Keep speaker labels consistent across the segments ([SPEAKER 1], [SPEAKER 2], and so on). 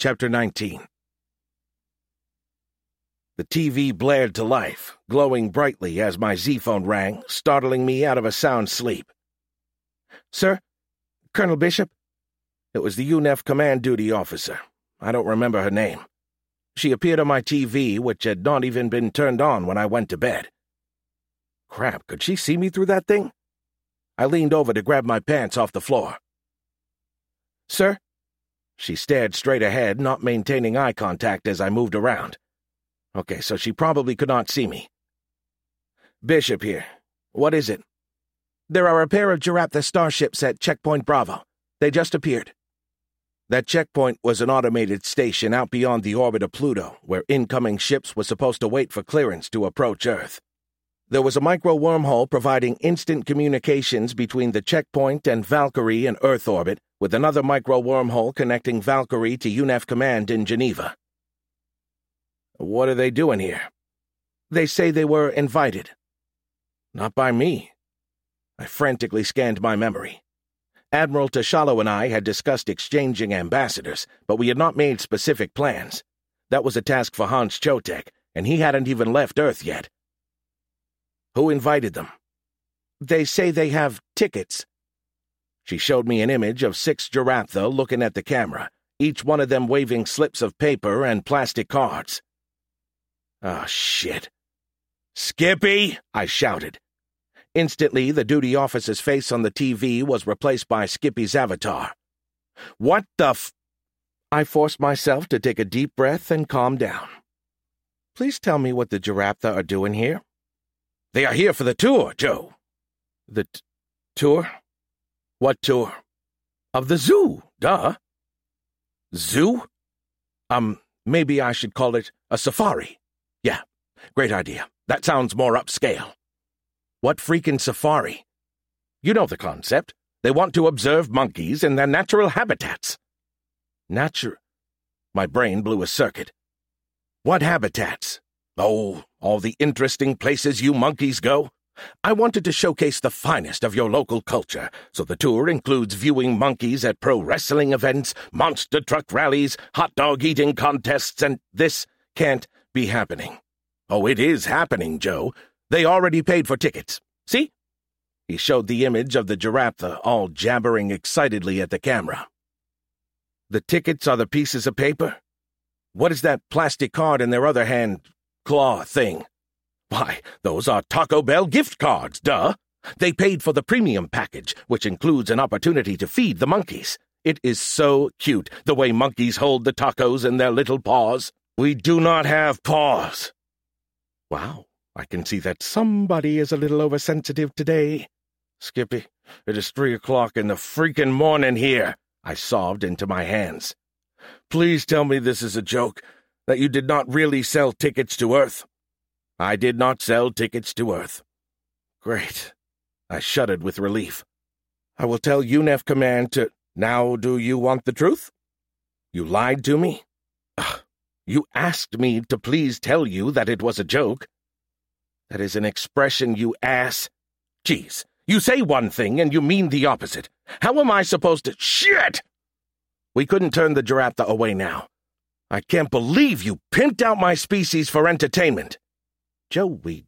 [SPEAKER 1] Chapter 19. The TV blared to life, glowing brightly as my Z-phone rang, startling me out of a sound sleep. "Sir? Colonel Bishop?" It was the UNEF command duty officer. I don't remember her name. She appeared on my TV, which had not even been turned on when I went to bed. Crap, could she see me through that thing? I leaned over to grab my pants off the floor. "Sir?" She stared straight ahead, not maintaining eye contact as I moved around. Okay, so she probably could not see me. "Bishop here. What is it?" "There are a pair of Giraptha starships at Checkpoint Bravo. They just appeared." That checkpoint was an automated station out beyond the orbit of Pluto, where incoming ships were supposed to wait for clearance to approach Earth. There was a micro-wormhole providing instant communications between the checkpoint and Valkyrie in Earth orbit, with another micro-wormhole connecting Valkyrie to UNEF Command in Geneva. "What are they doing here?" "They say they were invited." "Not by me." I frantically scanned my memory. Admiral Tashalo and I had discussed exchanging ambassadors, but we had not made specific plans. That was a task for Hans Chotek, and he hadn't even left Earth yet. "Who invited them?" "They say they have tickets." She showed me an image of 6 Giraptha looking at the camera, each one of them waving slips of paper and plastic cards. Oh, shit. "Skippy!" I shouted. Instantly, the duty officer's face on the TV was replaced by Skippy's avatar. "What the f—" I forced myself to take a deep breath and calm down. "Please tell me what the Giraptha are doing here." "They are here for the tour, Joe." "The tour? What tour?" "Of the zoo, duh." "Zoo? Maybe I should call it a safari." "Yeah, great idea. That sounds more upscale." "What freaking safari?" "You know the concept. They want to observe monkeys in their natural habitats." My brain blew a circuit. "What habitats?" "Oh, all the interesting places you monkeys go. I wanted to showcase the finest of your local culture, so the tour includes viewing monkeys at pro wrestling events, monster truck rallies, hot dog eating contests, and this can't be happening." "Oh, it is happening, Joe. They already paid for tickets. See?" He showed the image of the Giraptha, all jabbering excitedly at the camera. "The tickets are the pieces of paper? What is that plastic card in their other hand, claw thing?" "Why, those are Taco Bell gift cards, duh. They paid for the premium package, which includes an opportunity to feed the monkeys. It is so cute, the way monkeys hold the tacos in their little paws." "We do not have paws." "Wow. I can see that somebody is a little oversensitive today." "Skippy, it is 3 o'clock in the freaking morning here," I sobbed into my hands. "Please tell me this is a joke, that you did not really sell tickets to Earth." "I did not sell tickets to Earth." "Great." I shuddered with relief. "I will tell UNEF Command to—" "Now do you want the truth?" "You lied to me?" "Ugh. You asked me to please tell you that it was a joke." "That is an expression, you ass." "Geez, you say one thing and you mean the opposite. How am I supposed to— Shit!" We couldn't turn the Giraptha away now. "I can't believe you pimped out my species for entertainment." Joey.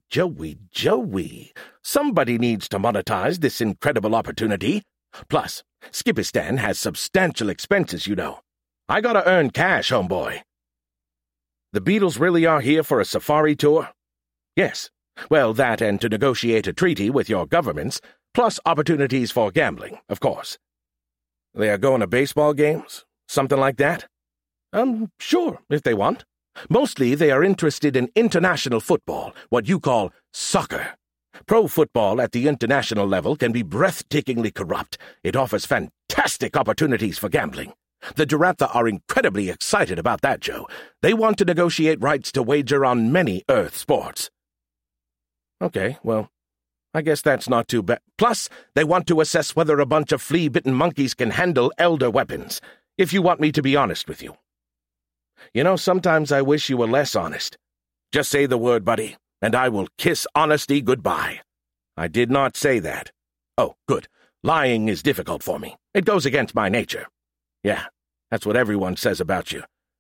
[SPEAKER 1] Somebody needs to monetize this incredible opportunity. Plus, Skippistan has substantial expenses, you know. I gotta earn cash, homeboy." "The Beatles really are here for a safari tour?" "Yes. Well, that and to negotiate a treaty with your governments, plus opportunities for gambling, of course." "They are going to baseball games? Something like that?" Sure, if they want. Mostly they are interested in international football, what you call soccer. Pro football at the international level can be breathtakingly corrupt. It offers fantastic opportunities for gambling. The Giraptha are incredibly excited about that, Joe. They want to negotiate rights to wager on many Earth sports." "Okay, well, I guess that's not too bad. Plus, they want to assess whether a bunch of flea-bitten monkeys can handle elder weapons, if you want me to be honest with you." "You know, sometimes I wish you were less honest. Just say the word, buddy, and I will kiss honesty goodbye." "I did not say that." "Oh, good. Lying is difficult for me. It goes against my nature." "Yeah, that's what everyone says about you.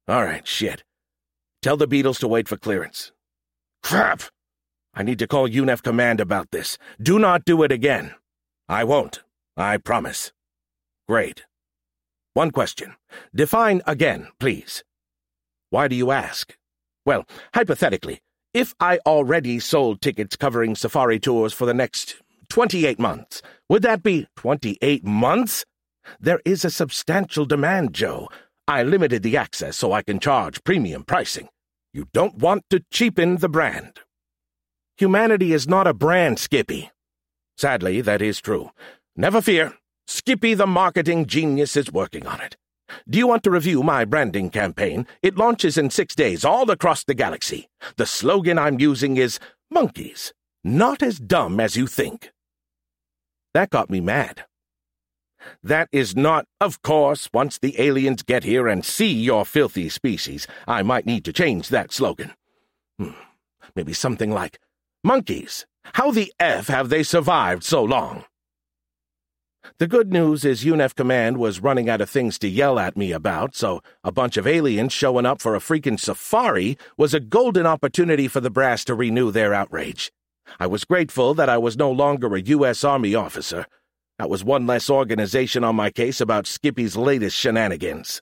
[SPEAKER 1] All right, shit. Tell the Beatles to wait for clearance. Crap! I need to call UNEF Command about this. Do not do it again. I won't. I promise. Great. One question. Define again, please. Why do you ask? Well, hypothetically, if I already sold tickets covering safari tours for the next 28 months, would that be 28 months? There is a substantial demand, Joe. I limited the access so I can charge premium pricing. You don't want to cheapen the brand. Humanity is not a brand, Skippy. Sadly, that is true. Never fear. Skippy the marketing genius is working on it. Do you want to review my branding campaign? It launches in 6 days all across the galaxy. The slogan I'm using is, "Monkeys, not as dumb as you think." That got me mad. That is not, of course, once the aliens get here and see your filthy species, I might need to change that slogan. Maybe something like, "Monkeys, how the F have they survived so long?" The good news is UNEF Command was running out of things to yell at me about, so a bunch of aliens showing up for a freaking safari was a golden opportunity for the brass to renew their outrage. I was grateful that I was no longer a U.S. Army officer. That was one less organization on my case about Skippy's latest shenanigans.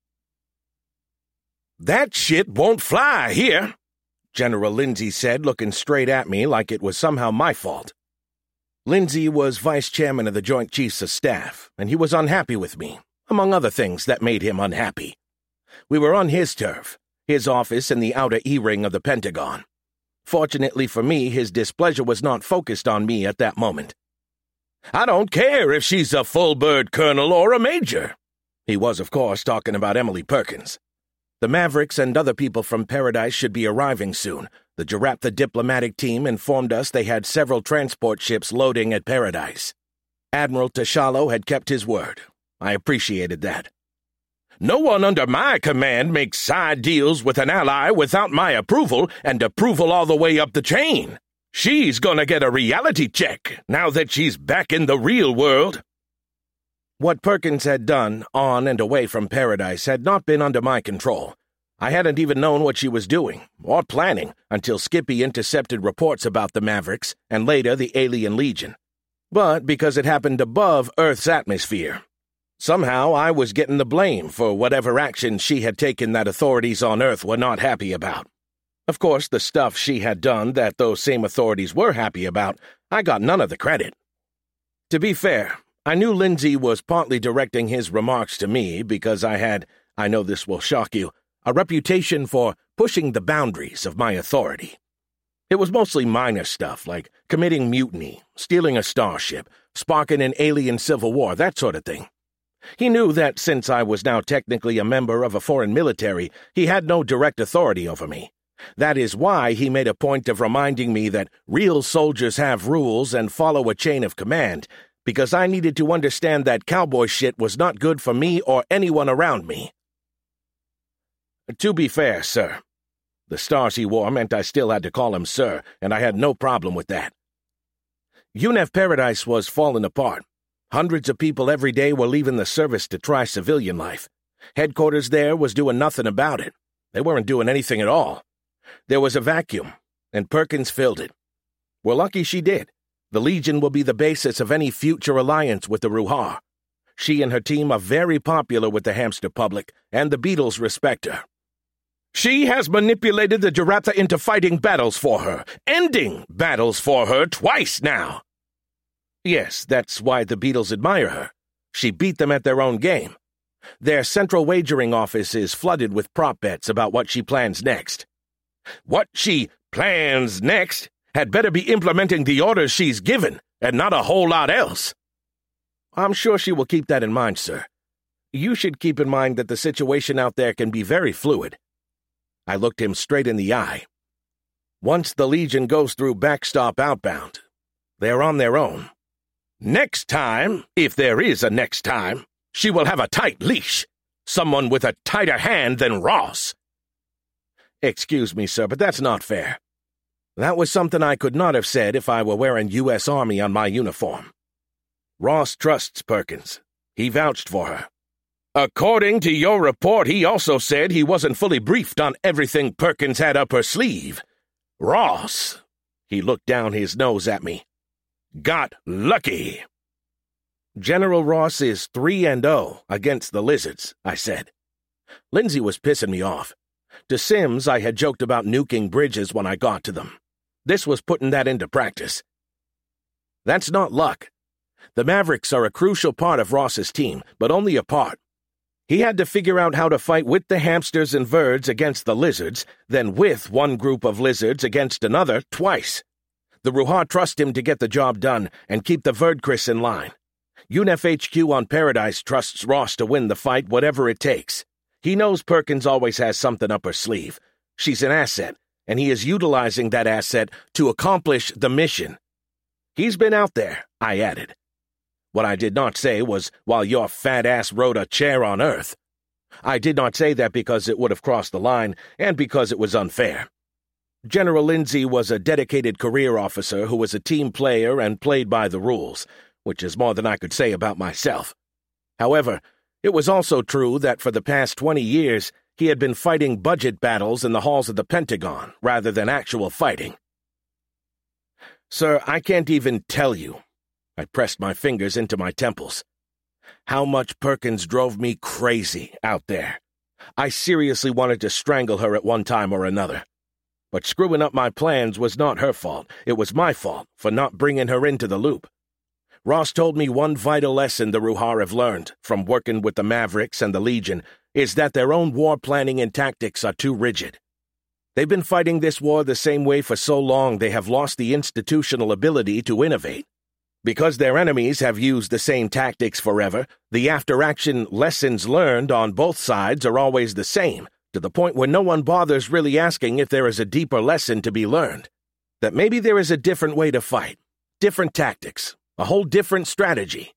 [SPEAKER 1] "That shit won't fly here," General Lindsay said, looking straight at me like it was somehow my fault. Lindsay was vice chairman of the Joint Chiefs of Staff, and he was unhappy with me, among other things that made him unhappy. We were on his turf, his office in the outer E-ring of the Pentagon. Fortunately for me, his displeasure was not focused on me at that moment. "I don't care if she's a full-bird colonel or a major." He was, of course, talking about Emily Perkins. The Mavericks and other people from Paradise should be arriving soon. The Jaraptha diplomatic team informed us they had several transport ships loading at Paradise. Admiral Tashalo had kept his word. I appreciated that. "No one under my command makes side deals with an ally without my approval, and approval all the way up the chain. She's gonna get a reality check now that she's back in the real world." What Perkins had done on and away from Paradise had not been under my control. I hadn't even known what she was doing, or planning, until Skippy intercepted reports about the Mavericks, and later the Alien Legion. But because it happened above Earth's atmosphere, somehow I was getting the blame for whatever action she had taken that authorities on Earth were not happy about. Of course, the stuff she had done that those same authorities were happy about, I got none of the credit. To be fair, I knew Lindsay was partly directing his remarks to me because I know this will shock you, a reputation for pushing the boundaries of my authority. It was mostly minor stuff like committing mutiny, stealing a starship, sparking an alien civil war, that sort of thing. He knew that since I was now technically a member of a foreign military, he had no direct authority over me. That is why he made a point of reminding me that real soldiers have rules and follow a chain of command, because I needed to understand that cowboy shit was not good for me or anyone around me. To be fair, sir, the stars he wore meant I still had to call him sir, and I had no problem with that. UNEF Paradise was falling apart. Hundreds of people every day were leaving the service to try civilian life. Headquarters there was doing nothing about it. They weren't doing anything at all. There was a vacuum, and Perkins filled it. We're lucky she did. The Legion will be the basis of any future alliance with the Ruhar. She and her team are very popular with the hamster public, and the Beatles respect her. She has manipulated the Jaraptha into fighting battles for her, ending battles for her twice now. Yes, that's why the Beatles admire her. She beat them at their own game. Their central wagering office is flooded with prop bets about what she plans next. What she plans next had better be implementing the orders she's given, and not a whole lot else. I'm sure she will keep that in mind, sir. You should keep in mind that the situation out there can be very fluid. I looked him straight in the eye. Once the Legion goes through backstop outbound, they're on their own. Next time, if there is a next time, she will have a tight leash. Someone with a tighter hand than Ross. Excuse me, sir, but that's not fair. That was something I could not have said if I were wearing U.S. Army on my uniform. Ross trusts Perkins. He vouched for her. According to your report, he also said he wasn't fully briefed on everything Perkins had up her sleeve. Ross, he looked down his nose at me, got lucky. General Ross is 3-0 against the Lizards, I said. Lindsay was pissing me off. To Sims, I had joked about nuking bridges when I got to them. This was putting that into practice. That's not luck. The Mavericks are a crucial part of Ross's team, but only a part. He had to figure out how to fight with the hamsters and Verds against the Lizards, then with one group of Lizards against another twice. The Ruha trust him to get the job done and keep the Verdcris in line. UNEF HQ on Paradise trusts Ross to win the fight whatever it takes. He knows Perkins always has something up her sleeve. She's an asset, and he is utilizing that asset to accomplish the mission. He's been out there, I added. What I did not say was, while your fat ass rode a chair on Earth. I did not say that because it would have crossed the line, and because it was unfair. General Lindsay was a dedicated career officer who was a team player and played by the rules, which is more than I could say about myself. However, it was also true that for the past 20 years, he had been fighting budget battles in the halls of the Pentagon rather than actual fighting. Sir, I can't even tell you. I pressed my fingers into my temples. How much Perkins drove me crazy out there. I seriously wanted to strangle her at one time or another. But screwing up my plans was not her fault. It was my fault for not bringing her into the loop. Ross told me one vital lesson the Ruha have learned from working with the Mavericks and the Legion is that their own war planning and tactics are too rigid. They've been fighting this war the same way for so long they have lost the institutional ability to innovate. Because their enemies have used the same tactics forever, the after-action lessons learned on both sides are always the same, to the point where no one bothers really asking if there is a deeper lesson to be learned. That maybe there is a different way to fight, different tactics, a whole different strategy.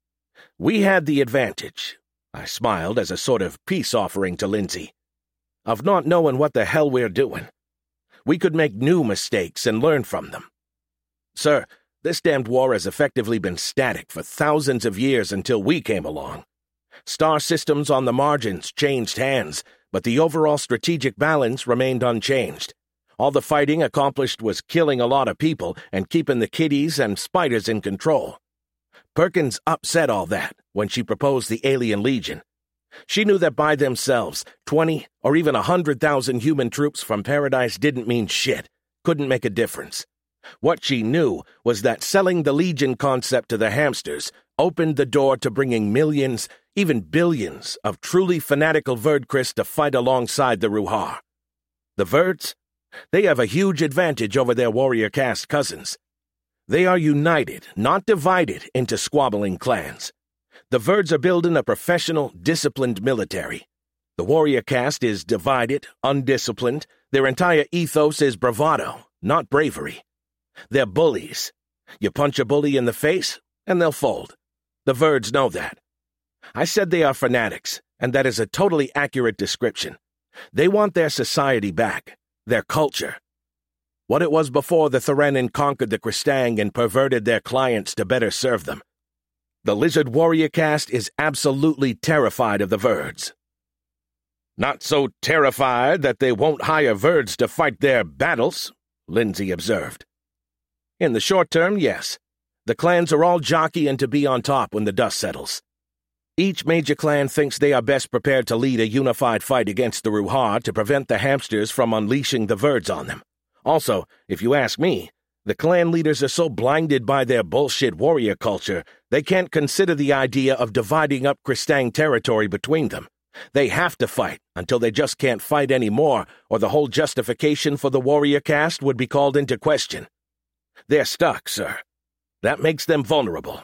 [SPEAKER 1] We had the advantage, I smiled as a sort of peace offering to Lindsay, of not knowing what the hell we're doing. We could make new mistakes and learn from them. Sir, this damned war has effectively been static for thousands of years until we came along. Star systems on the margins changed hands, but the overall strategic balance remained unchanged. All the fighting accomplished was killing a lot of people and keeping the kiddies and spiders in control. Perkins upset all that when she proposed the Alien Legion. She knew that by themselves, 20 or even 100,000 human troops from Paradise didn't mean shit, couldn't make a difference. What she knew was that selling the Legion concept to the hamsters opened the door to bringing millions, even billions, of truly fanatical Verdcris to fight alongside the Ruha. The Verds? They have a huge advantage over their warrior caste cousins. They are united, not divided into squabbling clans. The Verds are building a professional, disciplined military. The warrior caste is divided, undisciplined. Their entire ethos is bravado, not bravery. They're bullies. You punch a bully in the face, and they'll fold. The Verds know that. I said they are fanatics, and that is a totally accurate description. They want their society back, their culture. What it was before the Therenin conquered the Cristang and perverted their clients to better serve them. The lizard warrior caste is absolutely terrified of the Verds. Not so terrified that they won't hire Verds to fight their battles, Lindsay observed. In the short term, yes. The clans are all jockeying to be on top when the dust settles. Each major clan thinks they are best prepared to lead a unified fight against the Ruha to prevent the hamsters from unleashing the Verds on them. Also, if you ask me, the clan leaders are so blinded by their bullshit warrior culture, they can't consider the idea of dividing up Cristang territory between them. They have to fight until they just can't fight anymore, or the whole justification for the warrior caste would be called into question. They're stuck, sir. That makes them vulnerable.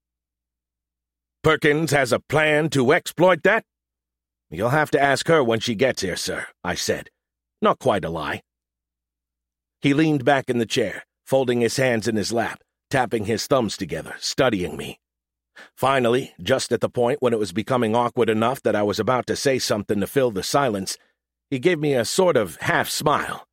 [SPEAKER 1] Perkins has a plan to exploit that? You'll have to ask her when she gets here, sir, I said. Not quite a lie. He leaned back in the chair, folding his hands in his lap, tapping his thumbs together, studying me. Finally, just at the point when it was becoming awkward enough that I was about to say something to fill the silence, he gave me a sort of half-smile.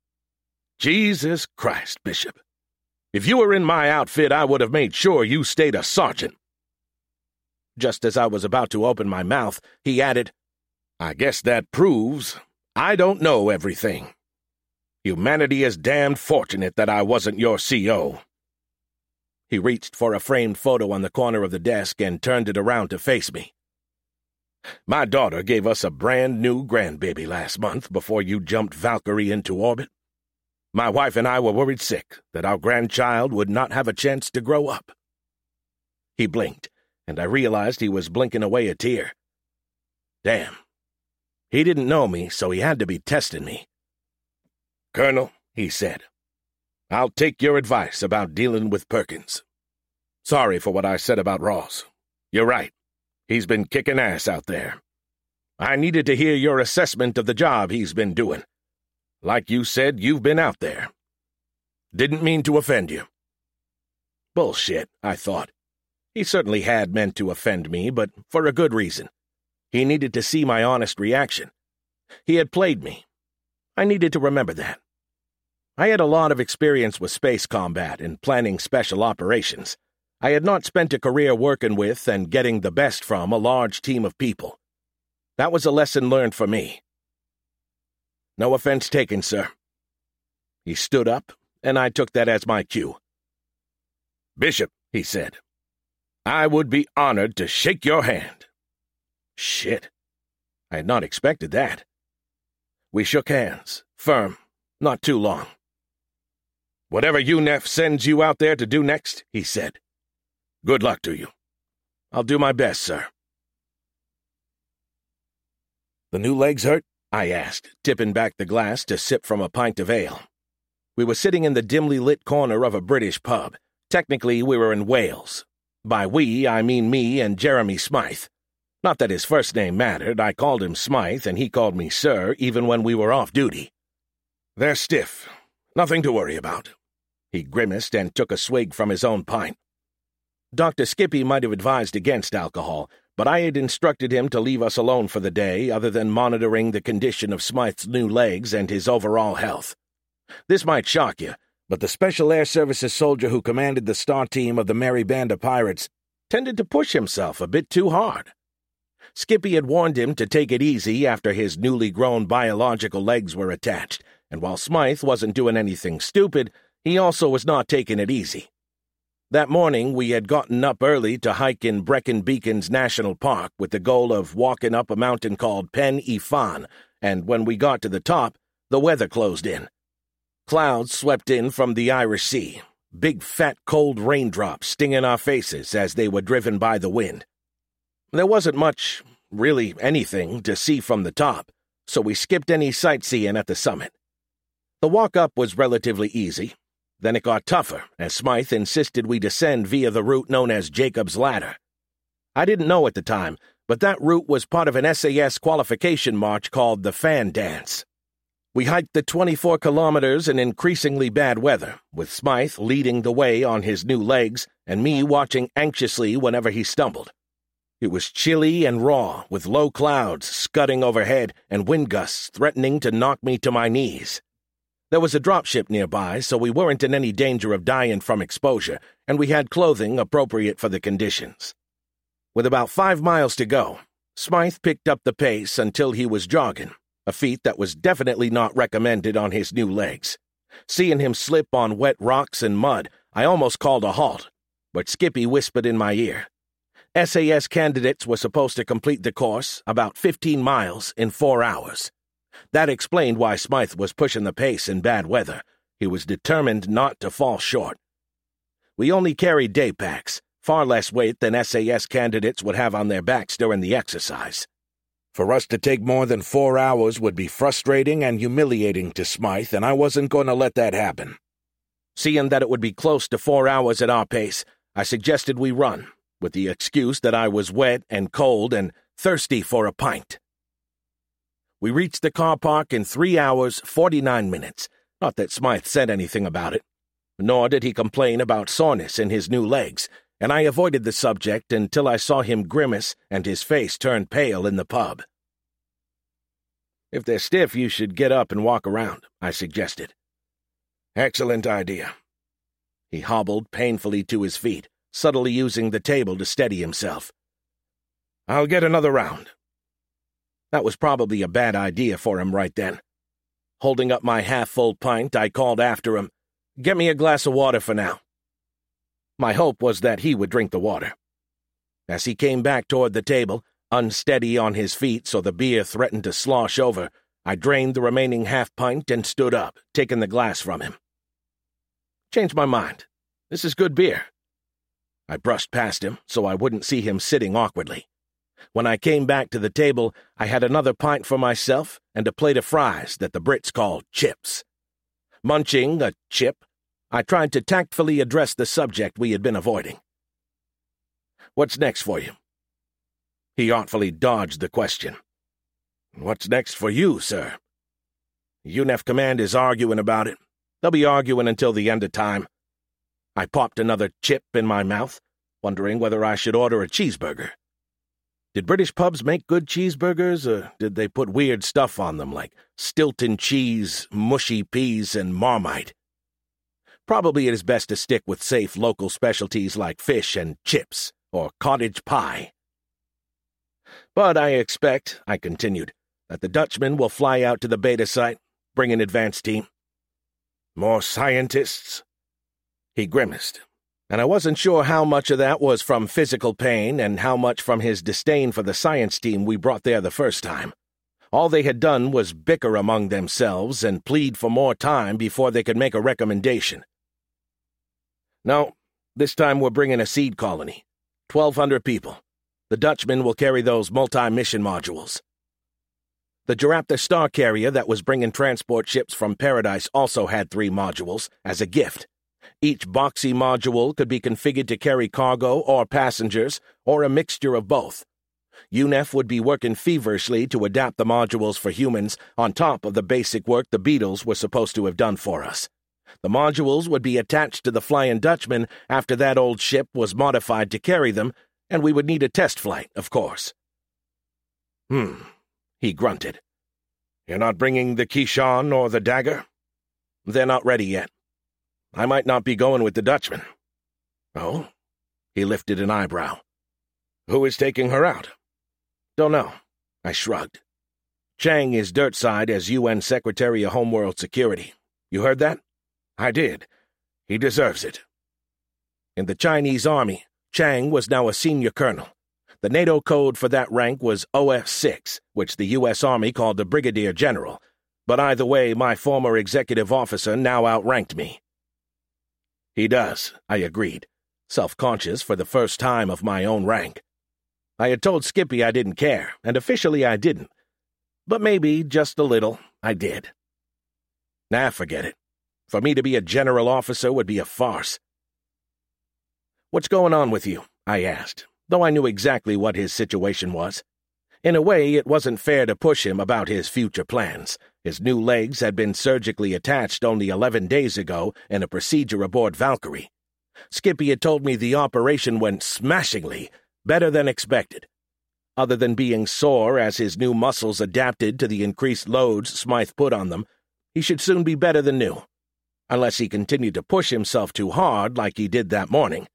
[SPEAKER 1] Jesus Christ, Bishop. If you were in my outfit, I would have made sure you stayed a sergeant. Just as I was about to open my mouth, he added, "I guess that proves I don't know everything. Humanity is damned fortunate that I wasn't your CO." He reached for a framed photo on the corner of the desk and turned it around to face me. "My daughter gave us a brand new grandbaby last month before you jumped Valkyrie into orbit. My wife and I were worried sick that our grandchild would not have a chance to grow up." He blinked, and I realized he was blinking away a tear. Damn. He didn't know me, so he had to be testing me. "Colonel," he said, "I'll take your advice about dealing with Perkins. Sorry for what I said about Ross. You're right. He's been kicking ass out there. I needed to hear your assessment of the job he's been doing. Like you said, you've been out there. Didn't mean to offend you." Bullshit, I thought. He certainly had meant to offend me, but for a good reason. He needed to see my honest reaction. He had played me. I needed to remember that. I had a lot of experience with space combat and planning special operations. I had not spent a career working with and getting the best from a large team of people. That was a lesson learned for me. "No offense taken, sir." He stood up, and I took that as my cue. "Bishop," he said, "I would be honored to shake your hand." Shit. I had not expected that. We shook hands, firm, not too long. "Whatever UNEF sends you out there to do next," he said, "good luck to you." "I'll do my best, sir." "The new legs hurt?" I asked, tipping back the glass to sip from a pint of ale. We were sitting in the dimly lit corner of a British pub. Technically, we were in Wales. By we, I mean me and Jeremy Smythe. Not that his first name mattered. I called him Smythe, and he called me Sir, even when we were off duty. "They're stiff. Nothing to worry about." He grimaced and took a swig from his own pint. Dr. Skippy might have advised against alcohol, but I had instructed him to leave us alone for the day other than monitoring the condition of Smythe's new legs and his overall health. This might shock you, but the Special Air Services soldier who commanded the star team of the Merry Band of Pirates tended to push himself a bit too hard. Skippy had warned him to take it easy after his newly grown biological legs were attached, and while Smythe wasn't doing anything stupid, he also was not taking it easy. That morning, we had gotten up early to hike in Brecon Beacons National Park with the goal of walking up a mountain called Pen y Fan, and when we got to the top, the weather closed in. Clouds swept in from the Irish Sea, big fat cold raindrops stinging our faces as they were driven by the wind. There wasn't much, really anything, to see from the top, so we skipped any sightseeing at the summit. The walk up was relatively easy. Then it got tougher, as Smythe insisted we descend via the route known as Jacob's Ladder. I didn't know at the time, but that route was part of an SAS qualification march called the Fan Dance. We hiked the 24 kilometers in increasingly bad weather, with Smythe leading the way on his new legs and me watching anxiously whenever he stumbled. It was chilly and raw, with low clouds scudding overhead and wind gusts threatening to knock me to my knees. There was a dropship nearby, so we weren't in any danger of dying from exposure, and we had clothing appropriate for the conditions. With about 5 miles to go, Smythe picked up the pace until he was jogging, a feat that was definitely not recommended on his new legs. Seeing him slip on wet rocks and mud, I almost called a halt, but Skippy whispered in my ear. SAS candidates were supposed to complete the course, about 15 miles, in 4 hours. That explained why Smythe was pushing the pace in bad weather. He was determined not to fall short. We only carried day packs, far less weight than SAS candidates would have on their backs during the exercise. For us to take more than 4 hours would be frustrating and humiliating to Smythe, and I wasn't going to let that happen. Seeing that it would be close to 4 hours at our pace, I suggested we run, with the excuse that I was wet and cold and thirsty for a pint. We reached the car park in 3 hours, 49 minutes. Not that Smythe said anything about it, nor did he complain about soreness in his new legs, and I avoided the subject until I saw him grimace and his face turn pale in the pub. "If they're stiff, you should get up and walk around," I suggested. "Excellent idea." He hobbled painfully to his feet, subtly using the table to steady himself. I'll get another round. That was probably a bad idea for him right then. Holding up my half-full pint, I called after him, "Get me a glass of water for now." My hope was that he would drink the water. As he came back toward the table, unsteady on his feet so the beer threatened to slosh over, I drained the remaining half-pint and stood up, taking the glass from him. "Changed my mind. This is good beer." I brushed past him so I wouldn't see him sitting awkwardly. When I came back to the table, I had another pint for myself and a plate of fries that the Brits called chips. Munching a chip, I tried to tactfully address the subject we had been avoiding. "What's next for you?" He artfully dodged the question. "What's next for you, sir?" "UNEF Command is arguing about it. They'll be arguing until the end of time." I popped another chip in my mouth, wondering whether I should order a cheeseburger. Did British pubs make good cheeseburgers, or did they put weird stuff on them like Stilton cheese, mushy peas, and Marmite? Probably it is best to stick with safe local specialties like fish and chips, or cottage pie. "But I expect," I continued, "that the Dutchman will fly out to the beta site, bring an advance team." "More scientists?" He grimaced, and I wasn't sure how much of that was from physical pain and how much from his disdain for the science team we brought there the first time. All they had done was bicker among themselves and plead for more time before they could make a recommendation. "No, this time we're bringing a seed colony. 1,200 people. The Dutchman will carry those multi-mission modules." The Giraptor star carrier that was bringing transport ships from Paradise also had 3 modules, as a gift. Each boxy module could be configured to carry cargo or passengers, or a mixture of both. UNEF would be working feverishly to adapt the modules for humans on top of the basic work the Beetles were supposed to have done for us. The modules would be attached to the Flying Dutchman after that old ship was modified to carry them, and we would need a test flight, of course. He grunted. "You're not bringing the Keyshawn or the Dagger?" "They're not ready yet. I might not be going with the Dutchman." "Oh?" He lifted an eyebrow. "Who is taking her out?" "Don't know." I shrugged. "Chang is dirtside as UN Secretary of Homeworld Security. You heard that?" "I did. He deserves it." In the Chinese Army, Chang was now a senior colonel. The NATO code for that rank was OF6, which the U.S. Army called the Brigadier General, but either way, my former executive officer now outranked me. "He does," I agreed, self-conscious for the first time of my own rank. I had told Skippy I didn't care, and officially I didn't. But maybe, just a little, I did. Nah, forget it. For me to be a general officer would be a farce. "What's going on with you?" I asked, though I knew exactly what his situation was. In a way, it wasn't fair to push him about his future plans. His new legs had been surgically attached only 11 days ago in a procedure aboard Valkyrie. Skippy had told me the operation went smashingly, better than expected. Other than being sore as his new muscles adapted to the increased loads Smythe put on them, he should soon be better than new. Unless he continued to push himself too hard like he did that morning.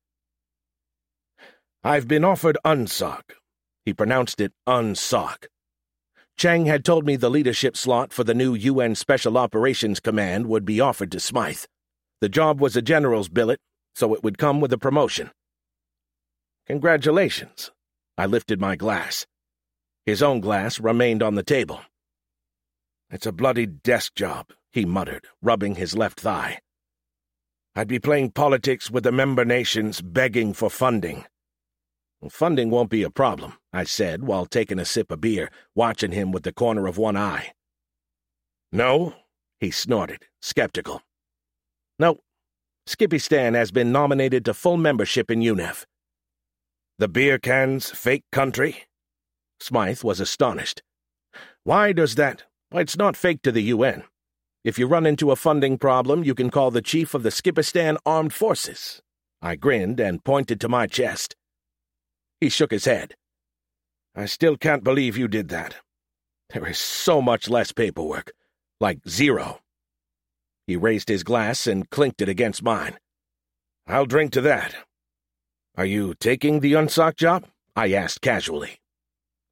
[SPEAKER 1] "I've been offered UNSOC." He pronounced it UNSOC. Chang had told me the leadership slot for the new UN Special Operations Command would be offered to Smythe. The job was a general's billet, so it would come with a promotion. "Congratulations." I lifted my glass. His own glass remained on the table. "It's a bloody desk job," he muttered, rubbing his left thigh. "I'd be playing politics with the member nations begging for funding." "Funding won't be a problem," I said while taking a sip of beer, watching him with the corner of one eye. "No?" he snorted, skeptical. "No. Skippystan has been nominated to full membership in UNEF." "The beer can's fake country?" Smythe was astonished. "Why does that? Why, it's not fake to the UN. If you run into a funding problem, you can call the chief of the Skipistan Armed Forces." I grinned and pointed to my chest. He shook his head. "I still can't believe you did that. There is so much less paperwork. Like 0. He raised his glass and clinked it against mine. "I'll drink to that." "Are you taking the UNSOC job?" I asked casually.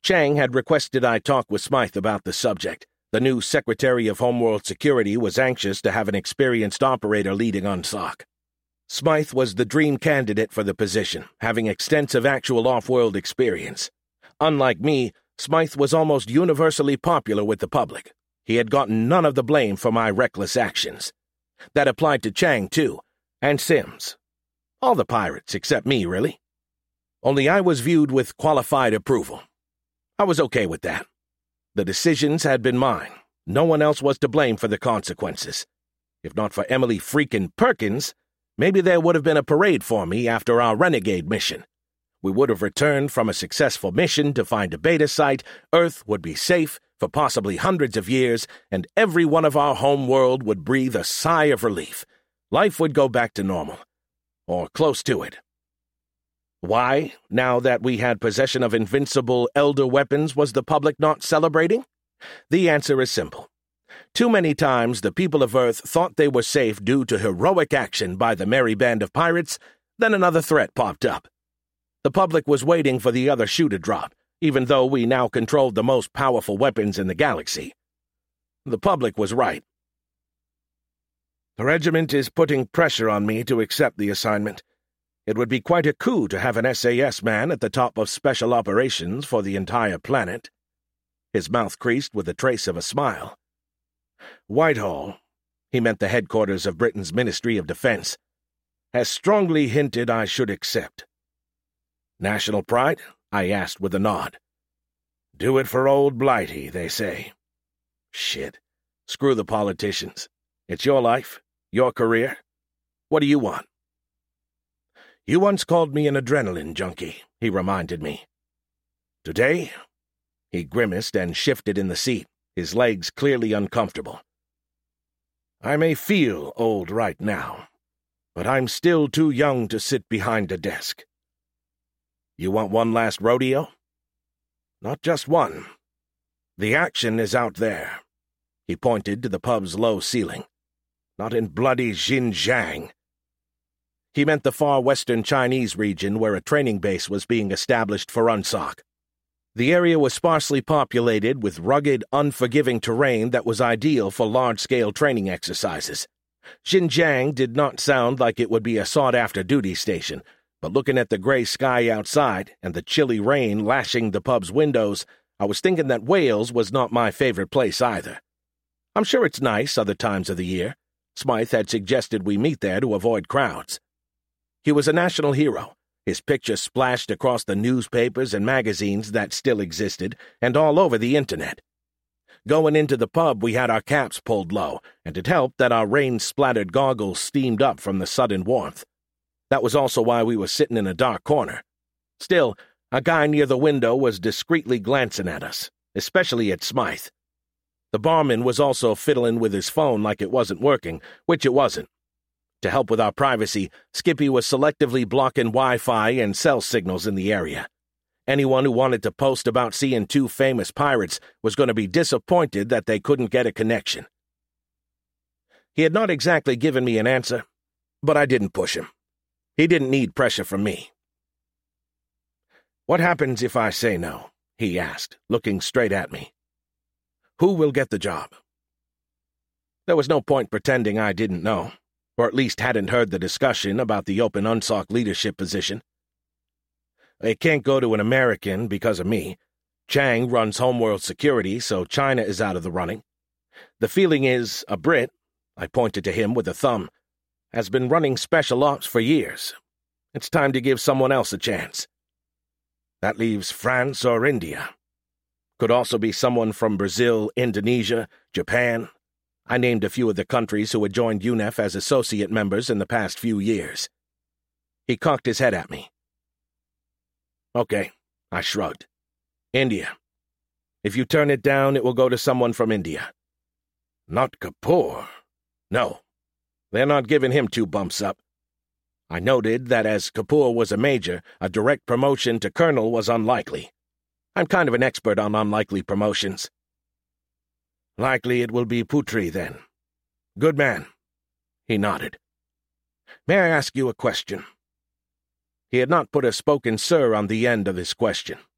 [SPEAKER 1] Chang had requested I talk with Smythe about the subject. The new Secretary of Homeworld Security was anxious to have an experienced operator leading UNSOC. Smythe was the dream candidate for the position, having extensive actual off-world experience. Unlike me, Smythe was almost universally popular with the public. He had gotten none of the blame for my reckless actions. That applied to Chang, too, and Sims. All the pirates, except me, really. Only I was viewed with qualified approval. I was okay with that. The decisions had been mine. No one else was to blame for the consequences. If not for Emily freaking Perkins, maybe there would have been a parade for me after our renegade mission. We would have returned from a successful mission to find a beta site, Earth would be safe for possibly hundreds of years, and every one of our home world would breathe a sigh of relief. Life would go back to normal. Or close to it. Why, now that we had possession of invincible elder weapons, was the public not celebrating? The answer is simple. Too many times the people of Earth thought they were safe due to heroic action by the merry band of pirates, then another threat popped up. The public was waiting for the other shoe to drop, even though we now controlled the most powerful weapons in the galaxy. The public was right. The regiment is putting pressure on me to accept the assignment. It would be quite a coup to have an SAS man at the top of special operations for the entire planet. His mouth creased with a trace of a smile. Whitehall, he meant the headquarters of Britain's Ministry of Defense, has strongly hinted I should accept. National pride? I asked with a nod. Do it for old Blighty, they say. Shit. Screw the politicians. It's your life, your career. What do you want? You once called me an adrenaline junkie, he reminded me. Today? He grimaced and shifted in the seat, his legs clearly uncomfortable. I may feel old right now, but I'm still too young to sit behind a desk. You want one last rodeo? Not just one. The action is out there. He pointed to the pub's low ceiling. Not in bloody Xinjiang. He meant the far western Chinese region where a training base was being established for UNSOC. The area was sparsely populated with rugged, unforgiving terrain that was ideal for large-scale training exercises. Xinjiang did not sound like it would be a sought-after duty station, but looking at the gray sky outside and the chilly rain lashing the pub's windows, I was thinking that Wales was not my favorite place either. I'm sure it's nice other times of the year. Smythe had suggested we meet there to avoid crowds. He was a national hero, his picture splashed across the newspapers and magazines that still existed, and all over the internet. Going into the pub, we had our caps pulled low, and it helped that our rain-splattered goggles steamed up from the sudden warmth. That was also why we were sitting in a dark corner. Still, a guy near the window was discreetly glancing at us, especially at Smythe. The barman was also fiddling with his phone like it wasn't working, which it wasn't. To help with our privacy, Skippy was selectively blocking Wi-Fi and cell signals in the area. Anyone who wanted to post about seeing two famous pirates was going to be disappointed that they couldn't get a connection. He had not exactly given me an answer, but I didn't push him. He didn't need pressure from me. What happens if I say no? He asked, looking straight at me. Who will get the job? There was no point pretending I didn't know, or at least hadn't heard the discussion about the open UNSOC leadership position. It can't go to an American because of me. Chang runs Homeworld Security, so China is out of the running. The feeling is, a Brit, I pointed to him with a thumb, has been running special ops for years. It's time to give someone else a chance. That leaves France or India. Could also be someone from Brazil, Indonesia, Japan. I named a few of the countries who had joined UNEF as associate members in the past few years. He cocked his head at me. Okay, I shrugged. India. If you turn it down, it will go to someone from India. Not Kapoor. No, they're not giving him 2 bumps up. I noted that as Kapoor was a major, a direct promotion to colonel was unlikely. I'm kind of an expert on unlikely promotions. Likely it will be Putri, then. Good man. He nodded. May I ask you a question? He had not put a spoken sir on the end of his question.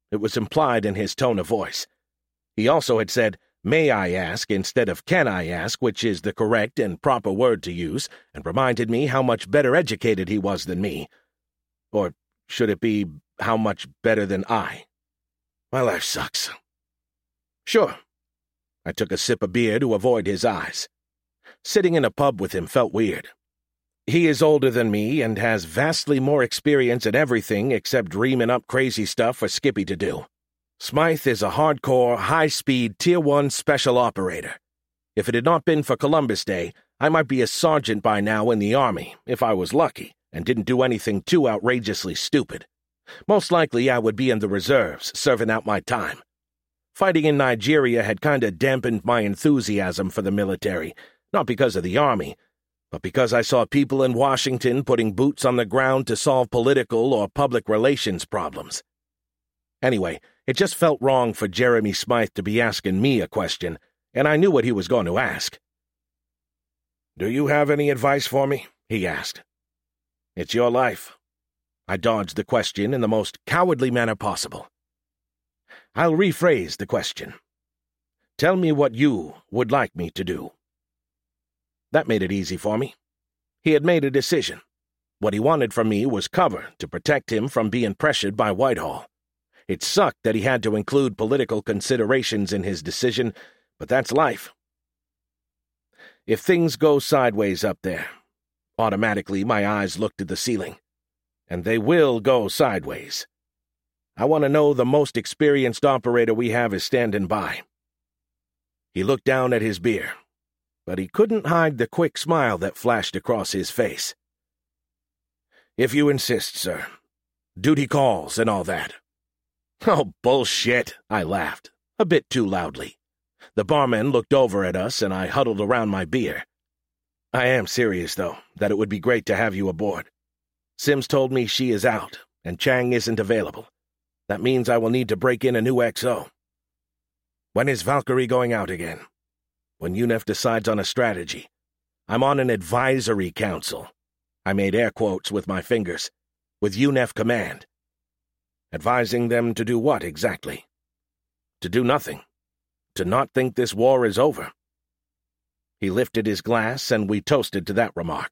[SPEAKER 1] It was implied in his tone of voice. He also had said, "May I ask," instead of "Can I ask," which is the correct and proper word to use, and reminded me how much better educated he was than me. Or should it be how much better than I? My life sucks. Sure. I took a sip of beer to avoid his eyes. Sitting in a pub with him felt weird. He is older than me and has vastly more experience at everything except dreaming up crazy stuff for Skippy to do. Smythe is a hardcore, high-speed, Tier 1 special operator. If it had not been for Columbus Day, I might be a sergeant by now in the Army, if I was lucky, and didn't do anything too outrageously stupid. Most likely I would be in the reserves, serving out my time. Fighting in Nigeria had kinda dampened my enthusiasm for the military, not because of the Army, but because I saw people in Washington putting boots on the ground to solve political or public relations problems. Anyway, it just felt wrong for Jeremy Smythe to be asking me a question, and I knew what he was going to ask. "Do you have any advice for me?" he asked. "It's your life." I dodged the question in the most cowardly manner possible. I'll rephrase the question. Tell me what you would like me to do. That made it easy for me. He had made a decision. What he wanted from me was cover to protect him from being pressured by Whitehall. It sucked that he had to include political considerations in his decision, but that's life. If things go sideways up there, automatically my eyes looked at the ceiling. And they will go sideways. I want to know the most experienced operator we have is standing by. He looked down at his beer, but he couldn't hide the quick smile that flashed across his face. "If you insist, sir. Duty calls and all that." "Oh, bullshit," I laughed, a bit too loudly. The barman looked over at us, and I huddled around my beer. "I am serious, though, that it would be great to have you aboard. Sims told me she is out, and Chang isn't available. That means I will need to break in a new XO. When is Valkyrie going out again?" "When UNEF decides on a strategy. I'm on an advisory council." I made air quotes with my fingers. "With UNEF Command." "Advising them to do what, exactly?" "To do nothing. To not think this war is over." He lifted his glass, and we toasted to that remark.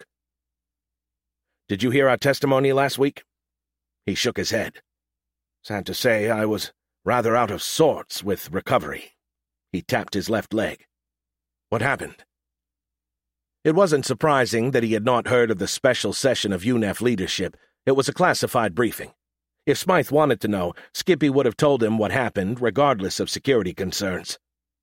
[SPEAKER 1] "Did you hear our testimony last week?" He shook his head. "Sad to say, I was rather out of sorts with recovery." He tapped his left leg. "What happened?" It wasn't surprising that he had not heard of the special session of UNEF leadership. It was a classified briefing. If Smythe wanted to know, Skippy would have told him what happened, regardless of security concerns.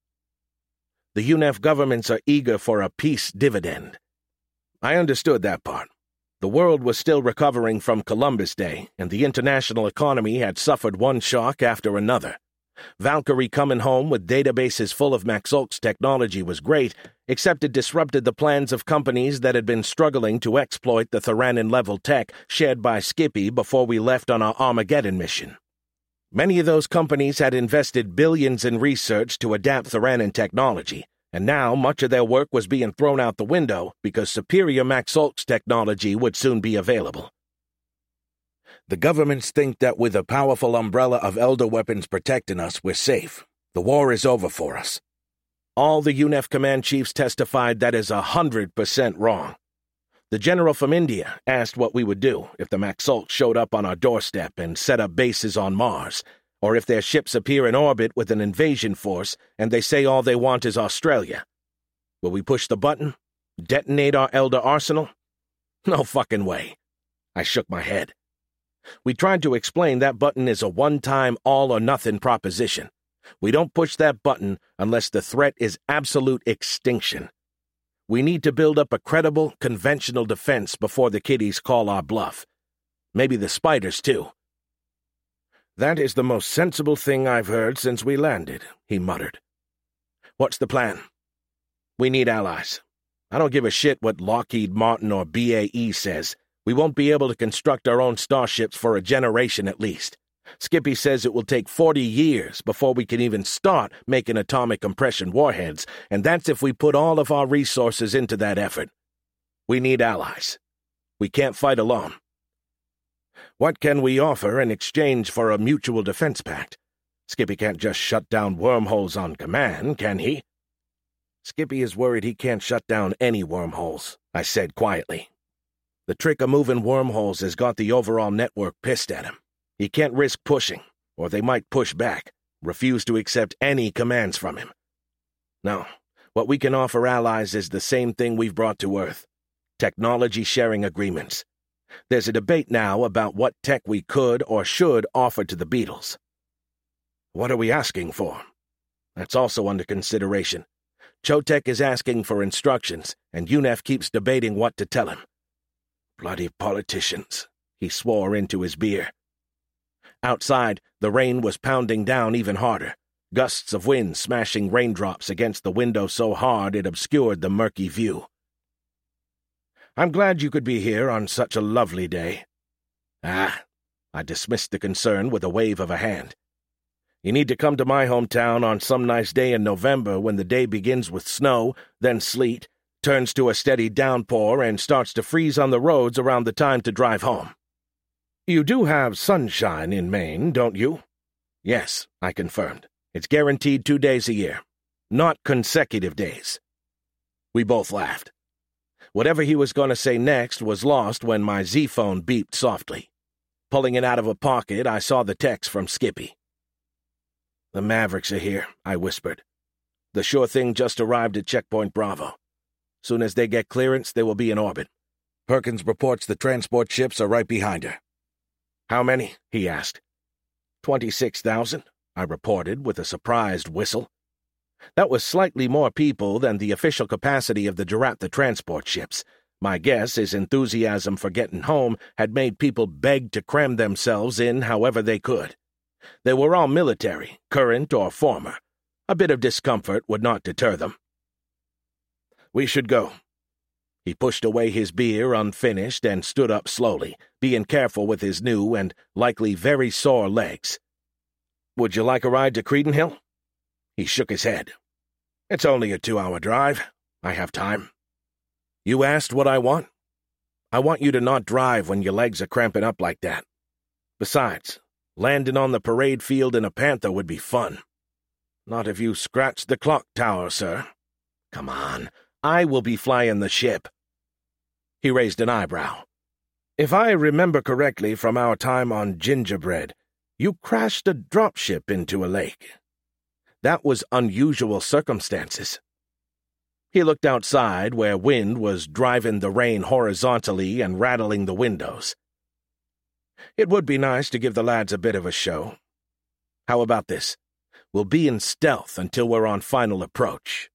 [SPEAKER 1] The UNEF governments are eager for a peace dividend. I understood that part. The world was still recovering from Columbus Day, and the international economy had suffered one shock after another. Valkyrie coming home with databases full of Maxolk's technology was great, except it disrupted the plans of companies that had been struggling to exploit the Theranin-level tech shared by Skippy before we left on our Armageddon mission. Many of those companies had invested billions in research to adapt Theranin technology, and now much of their work was being thrown out the window because superior Maxolk's technology would soon be available. The governments think that with a powerful umbrella of Elder weapons protecting us, we're safe. The war is over for us. All the UNEF command chiefs testified that is 100% wrong. The general from India asked what we would do if the Maxolk showed up on our doorstep and set up bases on Mars, or if their ships appear in orbit with an invasion force and they say all they want is Australia. Will we push the button? Detonate our Elder arsenal? No fucking way. I shook my head. We tried to explain that button is a one-time all-or-nothing proposition. We don't push that button unless the threat is absolute extinction. We need to build up a credible, conventional defense before the kiddies call our bluff. Maybe the spiders, too. "That is the most sensible thing I've heard since we landed," he muttered. "What's the plan?" "We need allies. I don't give a shit what Lockheed Martin or BAE says. We won't be able to construct our own starships for a generation at least. Skippy says it will take 40 years before we can even start making atomic compression warheads, and that's if we put all of our resources into that effort. We need allies. We can't fight alone. What can we offer in exchange for a mutual defense pact? Skippy can't just shut down wormholes on command, can he? Skippy is worried he can't shut down any wormholes, I said quietly. The trick of moving wormholes has got the overall network pissed at him. He can't risk pushing, or they might push back, refuse to accept any commands from him. No, what we can offer allies is the same thing we've brought to Earth: technology sharing agreements. There's a debate now about what tech we could or should offer to the Beetles. What are we asking for? That's also under consideration. Chotek is asking for instructions, and UNEF keeps debating what to tell him. Bloody politicians, he swore into his beer. Outside, the rain was pounding down even harder, gusts of wind smashing raindrops against the window so hard it obscured the murky view. I'm glad you could be here on such a lovely day. I dismissed the concern with a wave of a hand. You need to come to my hometown on some nice day in November when the day begins with snow, then sleet, turns to a steady downpour, and starts to freeze on the roads around the time to drive home. You do have sunshine in Maine, don't you? Yes, I confirmed. It's guaranteed 2 days a year, not consecutive days. We both laughed. Whatever he was going to say next was lost when my Z-phone beeped softly. Pulling it out of a pocket, I saw the text from Skippy. The Mavericks are here, I whispered. The sure thing just arrived at Checkpoint Bravo. Soon as they get clearance, they will be in orbit. Perkins reports the transport ships are right behind her. How many? He asked. 26,000, I reported with a surprised whistle. That was slightly more people than the official capacity of the Geratha transport ships. My guess is enthusiasm for getting home had made people beg to cram themselves in however they could. They were all military, current or former. A bit of discomfort would not deter them. We should go. He pushed away his beer unfinished and stood up slowly, being careful with his new and likely very sore legs. Would you like a ride to Credenhill? He shook his head. It's only a 2-hour drive. I have time. You asked what I want? I want you to not drive when your legs are cramping up like that. Besides, landing on the parade field in a Panther would be fun. Not if you scratch the clock tower, sir. Come on, I will be flying the ship. He raised an eyebrow. If I remember correctly from our time on Gingerbread, you crashed a dropship into a lake. That was unusual circumstances. He looked outside where wind was driving the rain horizontally and rattling the windows. It would be nice to give the lads a bit of a show. How about this? We'll be in stealth until we're on final approach.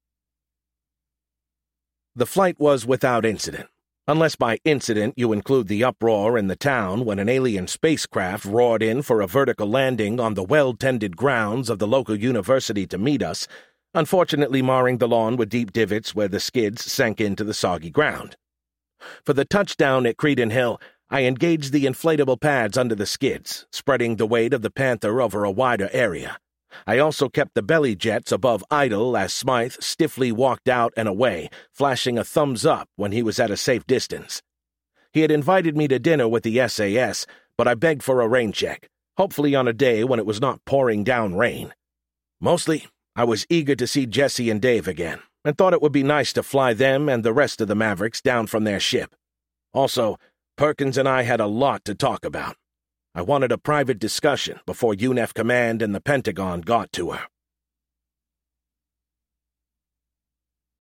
[SPEAKER 1] The flight was without incident, unless by incident you include the uproar in the town when an alien spacecraft roared in for a vertical landing on the well-tended grounds of the local university to meet us, unfortunately marring the lawn with deep divots where the skids sank into the soggy ground. For the touchdown at Credenhill, I engaged the inflatable pads under the skids, spreading the weight of the Panther over a wider area. I also kept the belly jets above idle as Smythe stiffly walked out and away, flashing a thumbs up when he was at a safe distance. He had invited me to dinner with the SAS, but I begged for a rain check, hopefully on a day when it was not pouring down rain. Mostly, I was eager to see Jesse and Dave again, and thought it would be nice to fly them and the rest of the Mavericks down from their ship. Also, Perkins and I had a lot to talk about. I wanted a private discussion before UNEF Command and the Pentagon got to her.